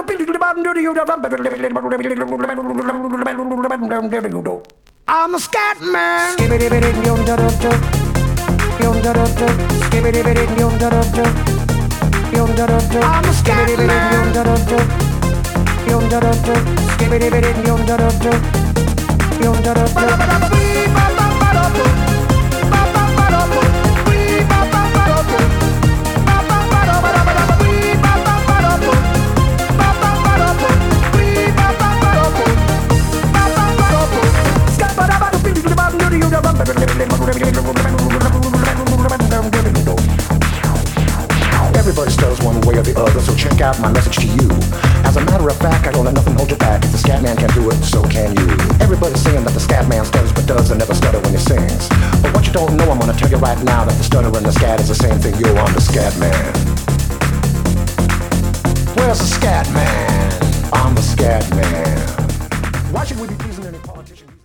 I'm a scat man. I'm a scat Everybody stutters one way or the other, so check out my message to you. As a matter of fact, I don't let nothing hold you back. If the scat man can do it, so can you. Everybody's saying that the scat man stutters but doesn't never stutter when he sings. But what you don't know, I'm gonna tell you right now that the stutter and the scat is the same thing. Yo, I'm the scat man. Where's the scat man? I'm the scat man. Why should we be pleasing any politician?